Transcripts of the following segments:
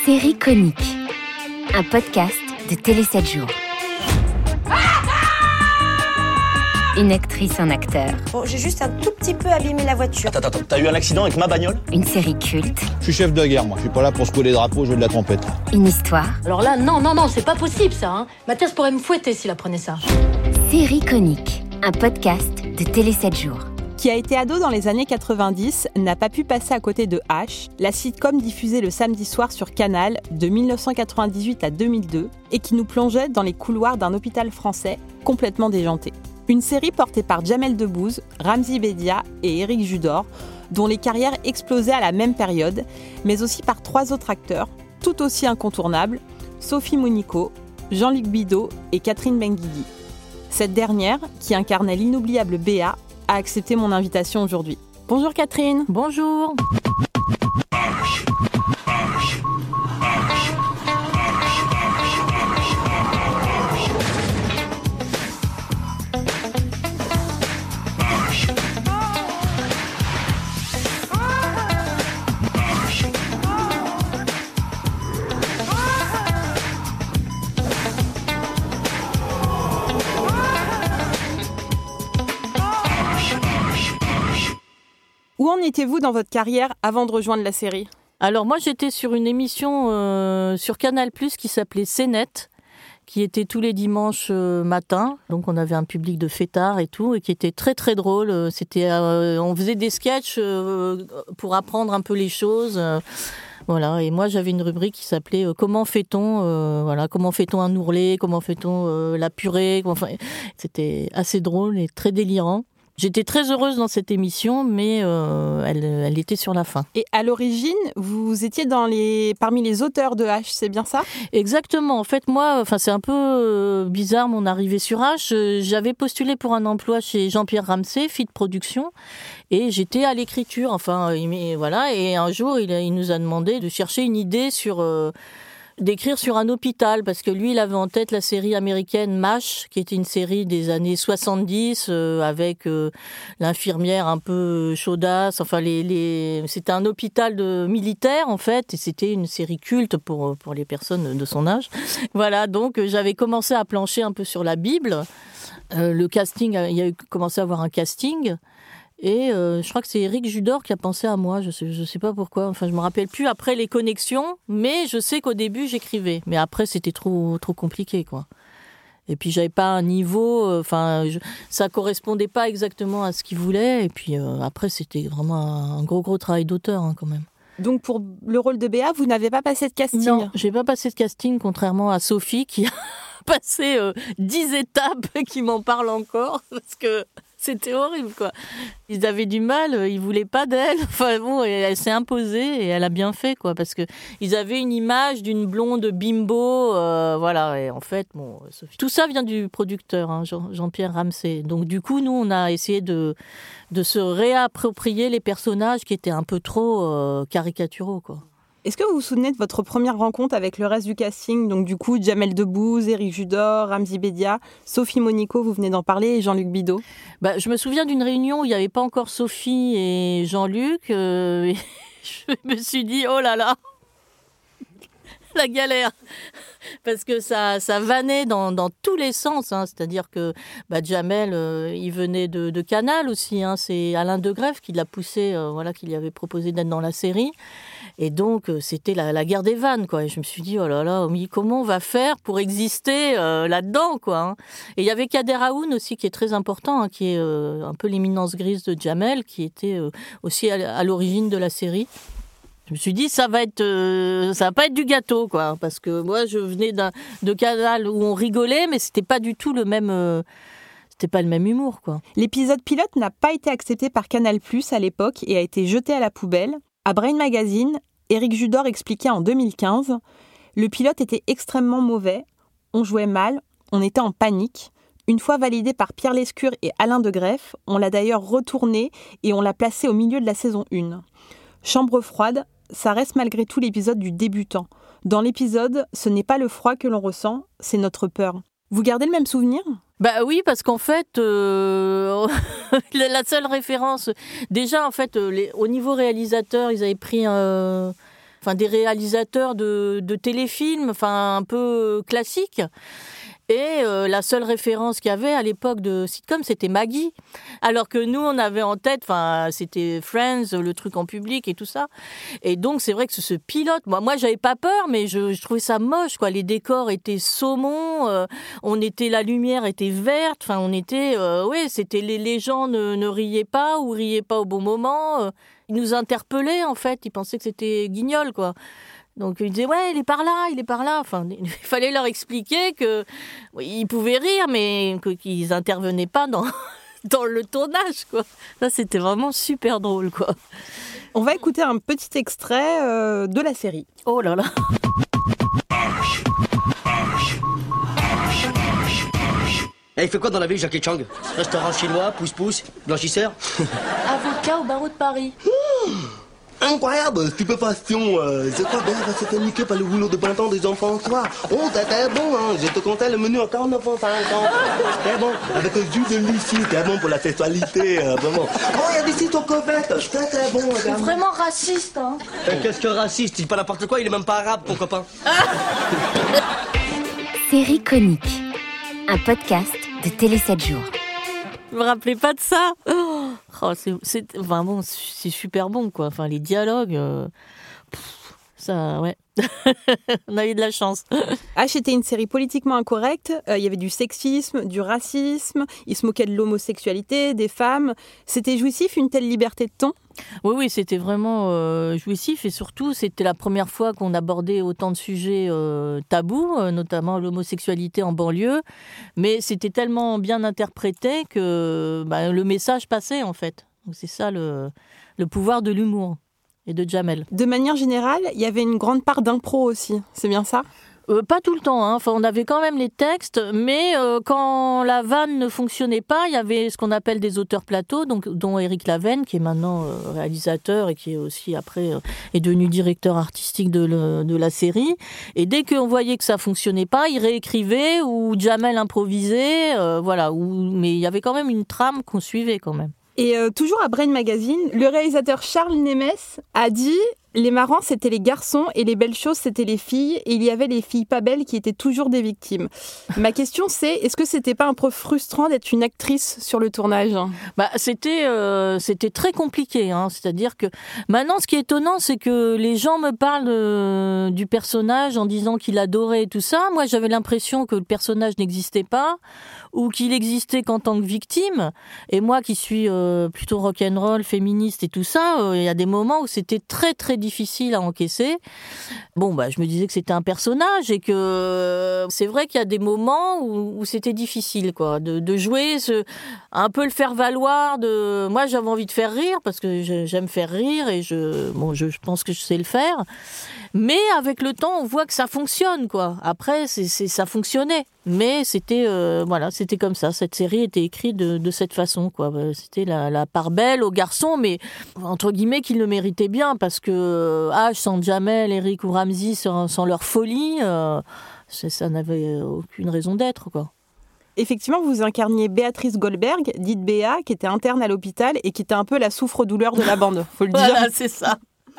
Série Conique, un podcast de Télé 7 jours. Une actrice, un acteur. Bon, j'ai juste un tout petit peu abîmé la voiture. Attends, t'as eu un accident avec ma bagnole ? Une série culte. Je suis chef de guerre, moi. Je suis pas là pour secouer les drapeaux, jouer de la trompette. Une histoire. Alors là, non, c'est pas possible ça. Hein. Mathias pourrait me fouetter s'il apprenait ça. Série Conique, un podcast de Télé 7 jours. Qui a été ado dans les années 90, n'a pas pu passer à côté de H, la sitcom diffusée le samedi soir sur Canal de 1998 à 2002 et qui nous plongeait dans les couloirs d'un hôpital français complètement déjanté. Une série portée par Jamel Debbouze, Ramzy Bedia et Éric Judor, dont les carrières explosaient à la même période, mais aussi par 3 autres acteurs, tout aussi incontournables, Sophie Monico, Jean-Luc Bidault et Catherine Benguigui. Cette dernière, qui incarnait l'inoubliable Béa, a accepté mon invitation aujourd'hui. Bonjour Catherine. Bonjour. Où en étiez-vous dans votre carrière avant de rejoindre la série ? Alors moi j'étais sur une émission sur Canal+, qui s'appelait CNET, qui était tous les dimanches matin. Donc on avait un public de fêtards et tout, et qui était très très drôle. On faisait des sketchs pour apprendre un peu les choses. Voilà, et moi j'avais une rubrique qui s'appelait comment fait-on un ourlet, comment fait-on la purée. C'était assez drôle et très délirant. J'étais très heureuse dans cette émission, mais elle était sur la fin. Et à l'origine, vous étiez parmi les auteurs de H, c'est bien ça ? Exactement. En fait, moi, c'est un peu bizarre mon arrivée sur H. J'avais postulé pour un emploi chez Jean-Pierre Ramsey, Fit Production, et j'étais à l'écriture. Et un jour, il nous a demandé de chercher une idée d'écrire sur un hôpital, parce que lui, il avait en tête la série américaine MASH, qui était une série des années 70, avec l'infirmière un peu chaudasse. C'était un hôpital militaire, en fait, et c'était une série culte pour les personnes de son âge. Voilà, donc j'avais commencé à plancher un peu sur la Bible. Le casting, il y a commencé à avoir un casting. Et je crois que c'est Éric Judor qui a pensé à moi, je sais pas pourquoi, je me rappelle plus après les connexions, mais je sais qu'au début j'écrivais, mais après c'était trop compliqué quoi. Et puis j'avais pas un niveau, ça correspondait pas exactement à ce qu'il voulait, et puis après c'était vraiment un gros travail d'auteur quand même. Donc pour le rôle de Béa, vous n'avez pas passé de casting ? Non, j'ai pas passé de casting, contrairement à Sophie qui a passé 10 étapes qui m'en parlent encore, parce que c'était horrible, quoi. Ils avaient du mal, ils voulaient pas d'elle. Et elle s'est imposée et elle a bien fait, quoi, parce que ils avaient une image d'une blonde bimbo, voilà. Et en fait, Sophie. Tout ça vient du producteur, Jean-Pierre Ramsey. Donc du coup, nous, on a essayé de se réapproprier les personnages qui étaient un peu trop caricaturaux, quoi. Est-ce que vous vous souvenez de votre première rencontre avec le reste du casting ? Donc du coup, Jamel Debbouze, Éric Judor, Ramzy Bedia, Sophie Monico, vous venez d'en parler, et Jean-Luc Bidault. Je me souviens d'une réunion où il n'y avait pas encore Sophie et Jean-Luc. Et je me suis dit, oh là là, la galère, parce que ça vannait dans tous les sens, c'est-à-dire que Jamel, il venait de Canal aussi, c'est Alain Degrève qui l'a poussé, qui lui avait proposé d'être dans la série, et donc c'était la guerre des vannes, quoi. Et je me suis dit, oh là là, comment on va faire pour exister là-dedans, quoi. Et il y avait Kader Aoun aussi qui est très important, qui est un peu l'éminence grise de Jamel, qui était aussi à l'origine de la série. Je me suis dit, ça va pas être du gâteau, quoi, parce que moi, je venais de Canal où on rigolait, mais c'était pas du tout c'était pas le même humour, quoi. L'épisode pilote n'a pas été accepté par Canal+ à l'époque et a été jeté à la poubelle. À Brain Magazine, Éric Judor expliquait en 2015 « Le pilote était extrêmement mauvais, on jouait mal, on était en panique. Une fois validé par Pierre Lescure et Alain Degrève, on l'a d'ailleurs retourné et on l'a placé au milieu de la saison 1. Chambre froide, ça reste malgré tout l'épisode du débutant. Dans l'épisode, ce n'est pas le froid que l'on ressent, c'est notre peur. » Vous gardez le même souvenir ? Oui, parce qu'en fait, la seule référence... Déjà, en fait, au niveau réalisateur, ils avaient pris des réalisateurs de téléfilms, un peu classiques. Et la seule référence qu'il y avait à l'époque de sitcom, c'était Maggie. Alors que nous, on avait en tête, c'était Friends, le truc en public et tout ça. Et donc, c'est vrai que ce pilote, moi, j'avais pas peur, mais je trouvais ça moche, quoi. Les décors étaient saumon, la lumière était verte, on était, c'était les gens ne riaient pas ou riaient pas au bon moment. Ils nous interpellaient, en fait. Ils pensaient que c'était Guignol, quoi. Donc ils disaient il est par là. Il fallait leur expliquer que ils pouvaient rire, mais qu'ils intervenaient pas dans le tournage, quoi. Ça, c'était vraiment super drôle, quoi. On va écouter un petit extrait de la série. Oh là là. Il fait quoi dans la vie, Jackie Chang? Restaurant chinois, pousse-pousse, blanchisseur? Avocat au barreau de Paris. Incroyable, stupéfaction. Je crois bien que c'était niqué par le boulot de printemps des enfants ce soir. Oh, c'était bon, hein. Je te comptais le menu à 49,50 €. C'était bon. Avec le jus de Lucie, c'était bon pour la sexualité, vraiment. Oh, il y a des citres aux crevettes. C'était bon, c'est vraiment raciste, hein. Qu'est-ce que raciste? Il dit pas n'importe quoi, il est même pas arabe, ton copain. Série Conique, un podcast de Télé 7 jours. Je me rappelais pas de ça. C'est super bon, quoi. Les dialogues, ça, ouais. On a eu de la chance. H était une série politiquement incorrecte. Il y avait du sexisme, du racisme. Il se moquait de l'homosexualité, des femmes. C'était jouissif, une telle liberté de ton? Oui, c'était vraiment jouissif. Et surtout, c'était la première fois qu'on abordait autant de sujets tabous, notamment l'homosexualité en banlieue. Mais c'était tellement bien interprété que le message passait, en fait. Donc, c'est ça le pouvoir de l'humour. Et de Jamel. De manière générale, il y avait une grande part d'impro aussi, c'est bien ça? Pas tout le temps, hein. On avait quand même les textes, mais quand la vanne ne fonctionnait pas, il y avait ce qu'on appelle des auteurs plateaux, dont Éric Lavenne, qui est maintenant réalisateur et qui est aussi après est devenu directeur artistique de la série. Et dès qu'on voyait que ça fonctionnait pas, il réécrivait ou Jamel improvisait, mais il y avait quand même une trame qu'on suivait quand même. Et toujours à Brain Magazine, le réalisateur Charles Nemes a dit « Les marrants, c'était les garçons et les belles choses, c'était les filles. Et il y avait les filles pas belles qui étaient toujours des victimes. » Ma question, c'est est-ce que c'était pas un peu frustrant d'être une actrice sur le tournage? C'était très compliqué. Hein. C'est-à-dire que maintenant, ce qui est étonnant, c'est que les gens me parlent du personnage en disant qu'il adorait et tout ça. Moi, j'avais l'impression que le personnage n'existait pas ou qu'il existait qu'en tant que victime. Et moi, qui suis plutôt rock'n'roll, féministe et tout ça, il y a des moments où c'était très, très difficile à encaisser. Je me disais que c'était un personnage et que c'est vrai qu'il y a des moments où c'était difficile, quoi, de jouer, un peu le faire valoir. Moi, j'avais envie de faire rire parce que j'aime faire rire et je pense que je sais le faire. Mais avec le temps, on voit que ça fonctionne, quoi. Après, ça fonctionnait. Mais c'était comme ça. Cette série était écrite de cette façon, quoi. C'était la part belle aux garçons, mais entre guillemets qu'ils le méritaient bien parce que H sans Jamel, Eric ou Ramzy sans leur folie, ça n'avait aucune raison d'être, quoi. Effectivement, vous incarniez Béatrice Goldberg, dite Béa, qui était interne à l'hôpital et qui était un peu la souffre-douleur de la bande, faut le dire. Voilà, c'est ça.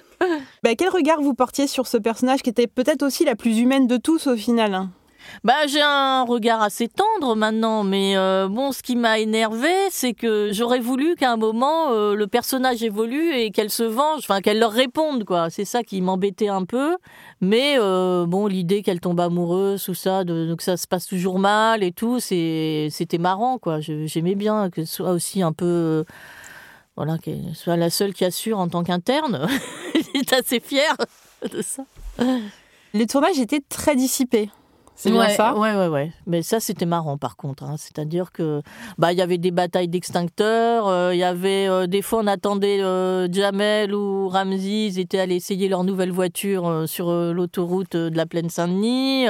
Quel regard vous portiez sur ce personnage qui était peut-être aussi la plus humaine de tous au final? J'ai un regard assez tendre maintenant, mais ce qui m'a énervé, c'est que j'aurais voulu qu'à un moment le personnage évolue et qu'elle se venge, qu'elle leur réponde, quoi. C'est ça qui m'embêtait un peu. Mais l'idée qu'elle tombe amoureuse, tout ça, que ça se passe toujours mal et tout, c'était marrant, quoi. J'aimais bien que ce soit aussi un peu qu'elle soit la seule qui assure en tant qu'interne. J'étais assez fière de ça. Le tournage était très dissipé. C'est bien ça? Ouais. Mais ça, c'était marrant, par contre. Hein. C'est-à-dire que, il y avait des batailles d'extincteurs, il y avait, des fois, on attendait Jamel ou Ramzy, ils étaient allés essayer leur nouvelle voiture sur l'autoroute de la Plaine Saint-Denis.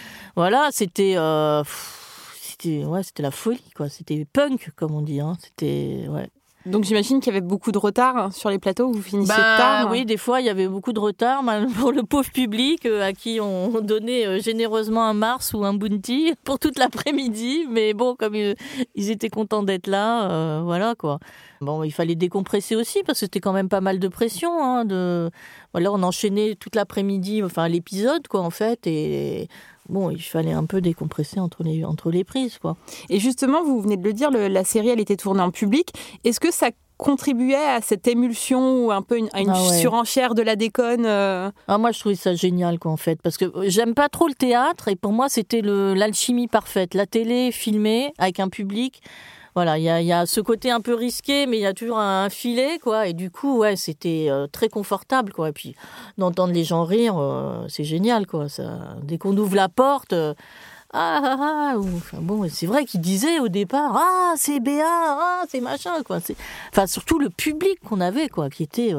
C'était la folie, quoi. C'était punk, comme on dit. Hein. C'était, ouais. Donc j'imagine qu'il y avait beaucoup de retard sur les plateaux, où vous finissez tard. Oui, des fois il y avait beaucoup de retard pour le pauvre public à qui on donnait généreusement un Mars ou un Bounty pour toute l'après-midi. Mais bon, comme ils étaient contents d'être là, voilà quoi. Bon, il fallait décompresser aussi parce que c'était quand même pas mal de pression. Voilà, on enchaînait toute l'après-midi, enfin l'épisode quoi en fait et... Bon, il fallait un peu décompresser entre les prises, quoi. Et justement, vous venez de le dire, la série, elle était tournée en public. Est-ce que ça contribuait à cette émulsion ou un peu à une surenchère de la déconne Moi, je trouvais ça génial, quoi, en fait. Parce que j'aime pas trop le théâtre et pour moi, c'était l'alchimie parfaite. La télé filmée avec un public... Voilà, il y a ce côté un peu risqué, mais il y a toujours un filet, quoi. Et du coup, ouais, c'était très confortable, quoi. Et puis, d'entendre les gens rire, c'est génial, quoi. Ça, dès qu'on ouvre la porte, bon, c'est vrai qu'ils disaient au départ, c'est Béa, c'est machin, quoi. Enfin, surtout le public qu'on avait, quoi, qui était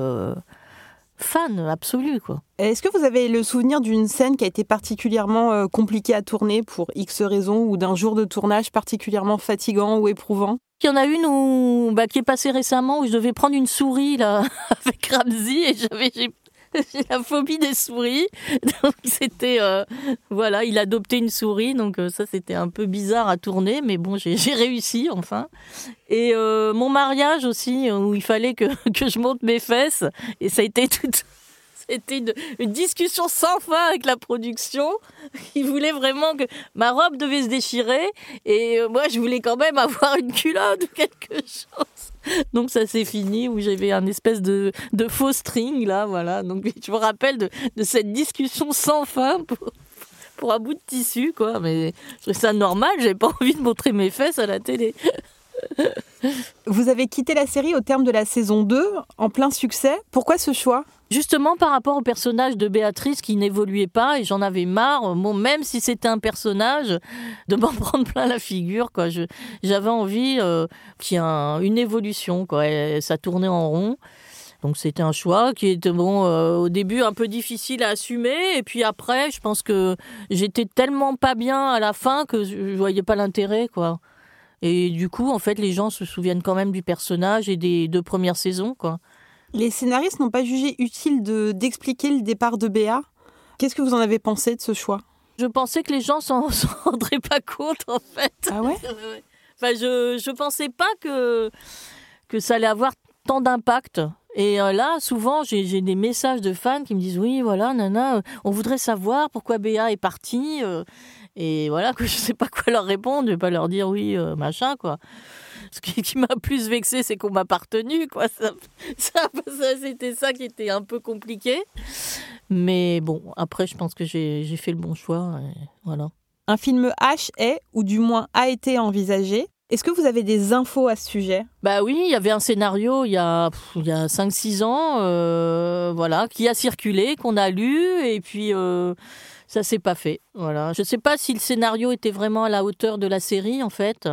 fan absolu, quoi. Est-ce que vous avez le souvenir d'une scène qui a été particulièrement compliquée à tourner pour X raisons ou d'un jour de tournage particulièrement fatigant ou éprouvant ? Il y en a une qui est passée récemment où je devais prendre une souris là avec Ramsey et j'ai la phobie des souris. Donc c'était il adoptait une souris donc ça c'était un peu bizarre à tourner mais bon j'ai réussi enfin. Et mon mariage aussi où il fallait que je monte mes fesses et ça a été C'était une discussion sans fin avec la production. Ils voulaient vraiment que ma robe devait se déchirer et moi je voulais quand même avoir une culotte ou quelque chose. Donc ça s'est fini où j'avais un espèce de faux string là, voilà. Donc je me rappelle de cette discussion sans fin pour un bout de tissu quoi. Mais je trouvais ça normal. J'avais pas envie de montrer mes fesses à la télé. Vous avez quitté la série au terme de la saison 2, en plein succès. Pourquoi ce choix ? Justement par rapport au personnage de Béatrice qui n'évoluait pas et j'en avais marre, même si c'était un personnage, de m'en prendre plein la figure, quoi. J'avais envie qu'il y ait une évolution, quoi. Et ça tournait en rond. Donc c'était un choix qui était au début un peu difficile à assumer et puis après je pense que j'étais tellement pas bien à la fin que je voyais pas l'intérêt, quoi. Et du coup, en fait, les gens se souviennent quand même du personnage et des 2 premières saisons, quoi. Les scénaristes n'ont pas jugé utile d'expliquer le départ de Béa. Qu'est-ce que vous en avez pensé de ce choix ? Je pensais que les gens s'en rendraient pas compte, en fait. Ah ouais ? Enfin, je pensais pas que ça allait avoir tant d'impact. Et là, souvent, j'ai des messages de fans qui me disent « Oui, voilà, nana, on voudrait savoir pourquoi Béa est partie. » Et voilà, que je sais pas quoi leur répondre. Je vais pas leur dire « Oui, machin, quoi. » Ce qui m'a plus vexée, c'est qu'on m'a pas retenue, quoi. Ça, c'était ça qui était un peu compliqué. Mais bon, après, je pense que j'ai fait le bon choix. Et voilà. Un film H est, ou du moins a été envisagé. Est-ce que vous avez des infos à ce sujet ? Bah oui, il y avait un scénario il y a 5-6 ans, voilà, qui a circulé, qu'on a lu, et puis ça s'est pas fait. Voilà. Je sais pas si le scénario était vraiment à la hauteur de la série, en fait.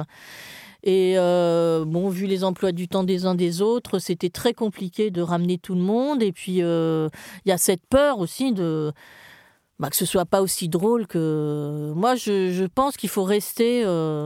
Et vu les emplois du temps des uns des autres, c'était très compliqué de ramener tout le monde. Et puis, il y a cette peur aussi que ce soit pas aussi drôle que... Moi, je pense qu'il faut rester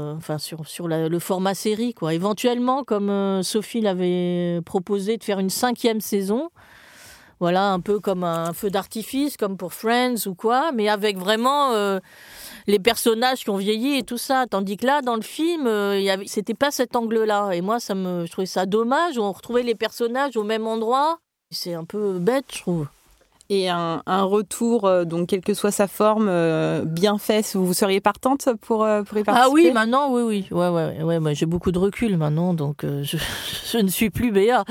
sur le format série, quoi. Éventuellement, comme Sophie l'avait proposé, de faire une 5e saison. Voilà, un peu comme un feu d'artifice, comme pour Friends ou quoi, mais avec vraiment les personnages qui ont vieilli et tout ça. Tandis que là, dans le film, c'était pas cet angle-là. Et moi, je trouvais ça dommage. On retrouvait les personnages au même endroit. C'est un peu bête, je trouve. Et un retour, donc quelle que soit sa forme, bien fait, vous seriez partante pour y participer ? Ah oui, maintenant, oui. Ouais, moi, j'ai beaucoup de recul maintenant, donc je ne suis plus Béa.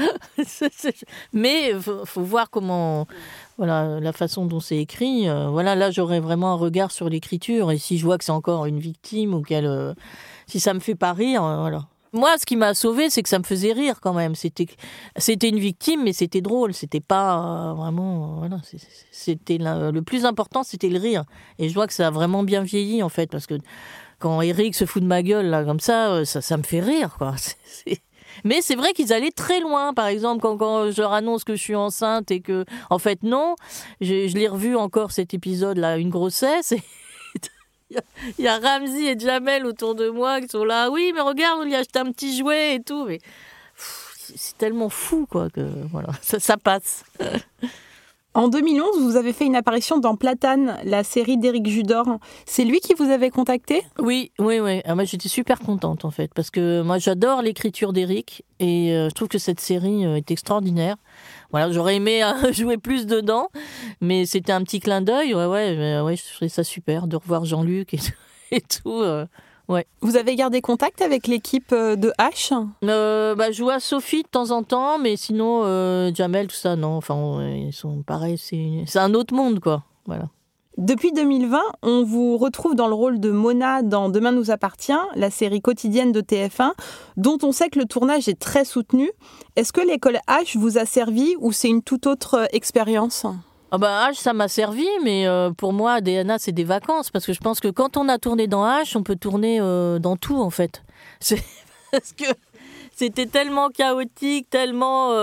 Mais faut voir comment, voilà, la façon dont c'est écrit. Là, j'aurais vraiment un regard sur l'écriture. Et si je vois que c'est encore une victime ou si ça me fait pas rire, voilà. Moi, ce qui m'a sauvée, c'est que ça me faisait rire quand même. C'était une victime, mais c'était drôle. C'était pas vraiment... voilà, c'était le plus important, c'était le rire. Et je vois que ça a vraiment bien vieilli, en fait, parce que quand Eric se fout de ma gueule, là, comme ça me fait rire, quoi. Mais c'est vrai qu'ils allaient très loin. Par exemple, quand je leur annonce que je suis enceinte et que... En fait, non. Je l'ai revu encore, cet épisode-là, une grossesse, et... Il y a Ramsey et Jamel autour de moi qui sont là. Oui, mais regarde, on lui a acheté un petit jouet et tout. Mais c'est tellement fou, quoi, que voilà, ça passe. En 2011, vous avez fait une apparition dans Platane, la série d'Éric Judor. C'est lui qui vous avait contacté ? Oui. Ah, moi, j'étais super contente, en fait, parce que moi, j'adore l'écriture d'Éric et je trouve que cette série est extraordinaire. Voilà, j'aurais aimé jouer plus dedans, mais c'était un petit clin d'œil. Ouais, je trouvais ça super de revoir Jean-Luc et tout. Ouais. Vous avez gardé contact avec l'équipe de H ? Je joue à Sophie de temps en temps, mais sinon, Jamel, tout ça, non. Enfin, ils sont pareils, c'est un autre monde, quoi. Voilà. Depuis 2020, on vous retrouve dans le rôle de Mona dans Demain nous appartient, la série quotidienne de TF1, dont on sait que le tournage est très soutenu. Est-ce que l'école H vous a servi ou c'est une toute autre expérience ? H, ça m'a servi, mais pour moi, DNA, c'est des vacances. Parce que je pense que quand on a tourné dans H, on peut tourner dans tout, en fait. C'est parce que c'était tellement chaotique, tellement...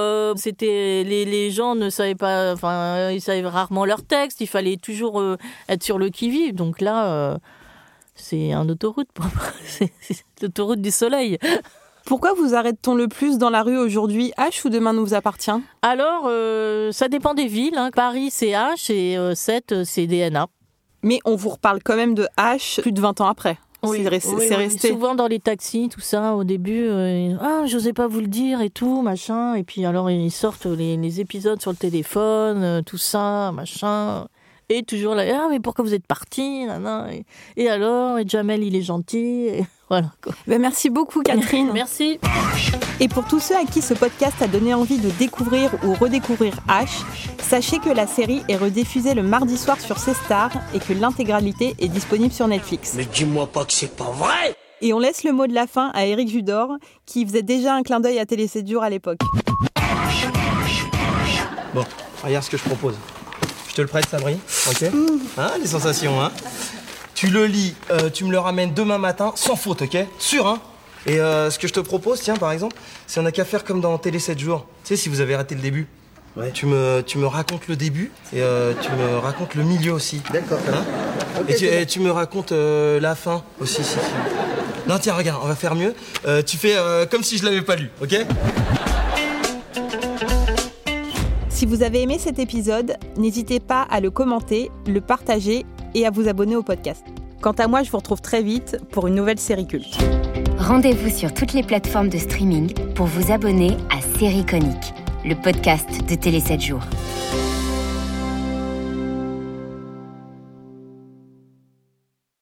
les gens ne savaient pas... Enfin, ils savaient rarement leur texte. Il fallait toujours être sur le qui-vive. Donc là, c'est une autoroute pour moi. C'est l'autoroute du soleil. Pourquoi vous arrête-t-on le plus dans la rue aujourd'hui, H ou Demain nous appartient ? Alors, ça dépend des villes. Hein. Paris, c'est H et 7, c'est DNA. Mais on vous reparle quand même de H plus de 20 ans après. Oui, c'est resté. Souvent dans les taxis, tout ça, au début, j'osais pas vous le dire et tout, machin. Et puis alors, ils sortent les épisodes sur le téléphone, tout ça, machin. Et toujours là, mais pourquoi vous êtes partis ? Et alors, et Jamel, il est gentil. Et voilà, quoi. Merci beaucoup, Catherine. Merci. Et pour tous ceux à qui ce podcast a donné envie de découvrir ou redécouvrir H, sachez que la série est rediffusée le mardi soir sur C-Star et que l'intégralité est disponible sur Netflix. Mais dis-moi pas que c'est pas vrai! Et on laisse le mot de la fin à Éric Judor, qui faisait déjà un clin d'œil à Télé 7 jours à l'époque. Bon, regarde ce que je propose. Je te le prête, Sabri, ok ? Hein, les sensations, hein ? Tu le lis, tu me le ramènes demain matin, sans faute, ok ? Sûr, hein ? Et ce que je te propose, tiens, par exemple, c'est on n'a qu'à faire comme dans Télé 7 jours. Tu sais, si vous avez raté le début. Ouais. Tu me racontes le début et tu me racontes le milieu aussi. D'accord. Hein ? Okay, et tu me racontes la fin aussi, si. Non, tiens, regarde, on va faire mieux. Tu fais comme si je l'avais pas lu, ok ? Si vous avez aimé cet épisode, n'hésitez pas à le commenter, le partager et à vous abonner au podcast. Quant à moi, je vous retrouve très vite pour une nouvelle série culte. Rendez-vous sur toutes les plateformes de streaming pour vous abonner à Série Conique, le podcast de Télé 7 jours.